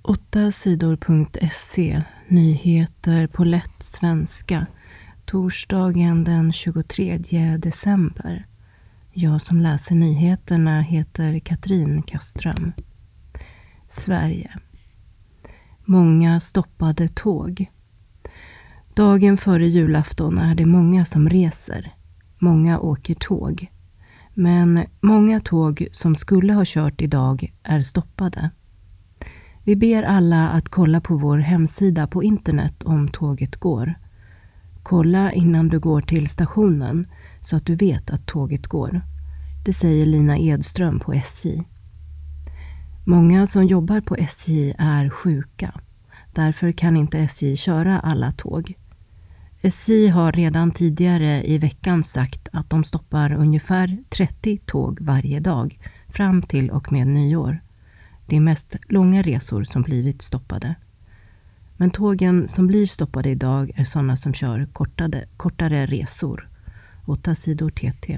8sidor.se. Nyheter på lätt svenska. Torsdagen den 23 december. Jag som läser nyheterna heter Katrin Kaström. Sverige. Många stoppade tåg. Dagen före julafton är det många som reser. Många åker tåg. Men många tåg som skulle ha kört idag är stoppade. Vi ber alla att kolla på vår hemsida på internet om tåget går. Kolla innan du går till stationen så att du vet att tåget går. Det säger Lina Edström på SJ. Många som jobbar på SJ är sjuka. Därför kan inte SJ köra alla tåg. SJ har redan tidigare i veckan sagt att de stoppar ungefär 30 tåg varje dag fram till och med nyår. Det är mest långa resor som blivit stoppade. Men tågen som blir stoppade idag är sådana som kör kortare resor. 8 sidor TT.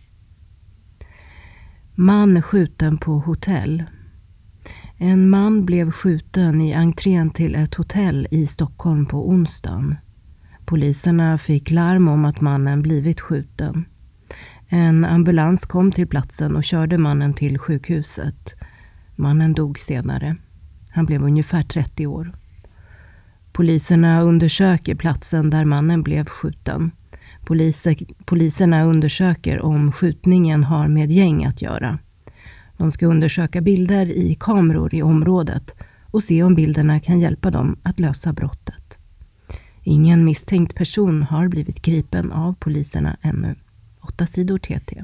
Man skjuten på hotell. En man blev skjuten i entrén till ett hotell i Stockholm på onsdagen. Poliserna fick larm om att mannen blivit skjuten. En ambulans kom till platsen och körde mannen till sjukhuset. Mannen dog senare. Han blev ungefär 30 år. Poliserna undersöker platsen där mannen blev skjuten. Poliserna undersöker om skjutningen har med gäng att göra. De ska undersöka bilder i kameror i området och se om bilderna kan hjälpa dem att lösa brottet. Ingen misstänkt person har blivit gripen av poliserna ännu. 8 sidor TT.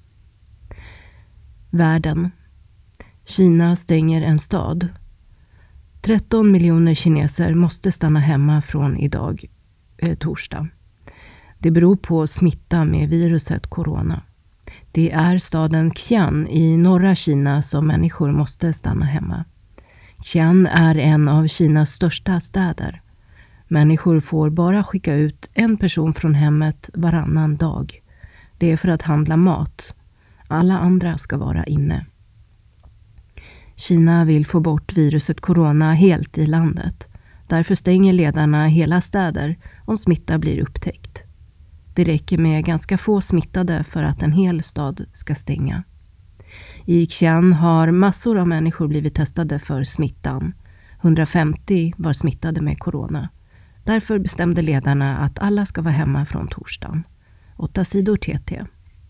Världen. Kina stänger en stad. 13 miljoner kineser måste stanna hemma från idag, torsdag. Det beror på smitta med viruset corona. Det är staden Xi'an i norra Kina som människor måste stanna hemma. Xi'an är en av Kinas största städer. Människor får bara skicka ut en person från hemmet varannan dag. Det är för att handla mat. Alla andra ska vara inne. Kina vill få bort viruset corona helt i landet. Därför stänger ledarna hela städer om smitta blir upptäckt. Det räcker med ganska få smittade för att en hel stad ska stänga. I Xi'an har massor av människor blivit testade för smittan. 150 var smittade med corona. Därför bestämde ledarna att alla ska vara hemma från torsdagen. 8 sidor TT.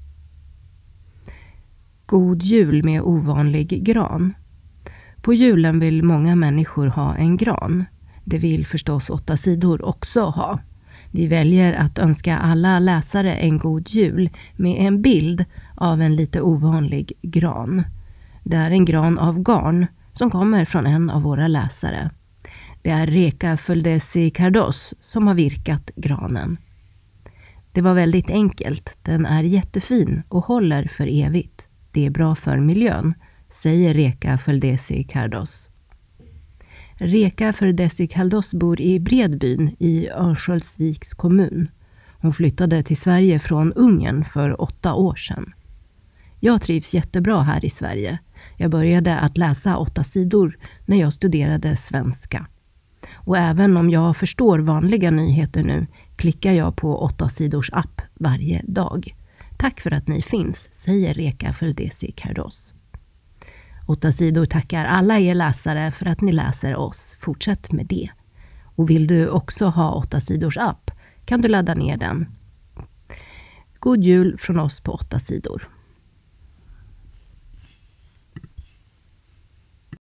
God jul med ovanlig gran. På julen vill många människor ha en gran. Det vill förstås 8 sidor också ha. Vi väljer att önska alla läsare en god jul med en bild av en lite ovanlig gran. Det är en gran av garn som kommer från en av våra läsare. Det är Reka Földesi Cardos som har virkat granen. Det var väldigt enkelt. Den är jättefin och håller för evigt. Det är bra för miljön, säger Reka Földesi Cardos. Reka Földesi Cardos bor i Bredbyn i Örnsköldsviks kommun. Hon flyttade till Sverige från Ungern för 8 år sedan. Jag trivs jättebra här i Sverige. Jag började att läsa 8 sidor när jag studerade svenska. Och även om jag förstår vanliga nyheter nu klickar jag på 8 sidors app varje dag. Tack för att ni finns, säger Reka Földesi Cardos. 8 sidor tackar alla er läsare för att ni läser oss. Fortsätt med det. Och vill du också ha 8 sidors app kan du ladda ner den. God jul från oss på 8 sidor.